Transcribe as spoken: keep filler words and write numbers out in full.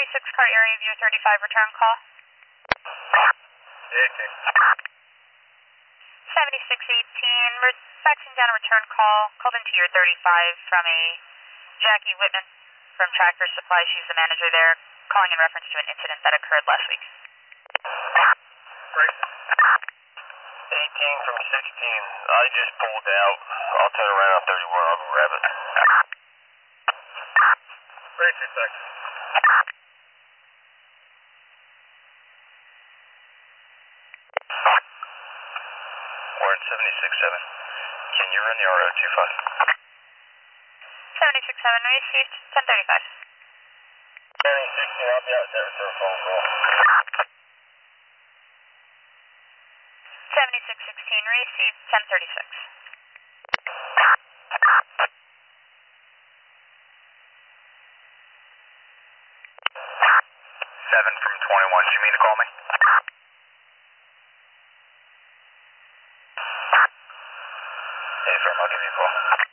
six car area view thirty-five return call. eighteen. seventy-six eighteen, we're faxing down a return call, called into your thirty-five from a Jackie Whitman from Tractor Supply. She's the manager there, calling in reference to an incident that occurred last week. Great. eighteen from sixteen. I just pulled out. I'll turn around on thirty-one. I'll go grab it. Great, two seconds. We're in seventy-six seven. Can you run the R O two five? seventy-six seven received, ten thirty-five. seventy sixteen, I'll be out there for a phone call. seventy-six sixteen received, ten thirty-six. seven from twenty-one, you mean to call me? Hey, firm, I'll give you a call.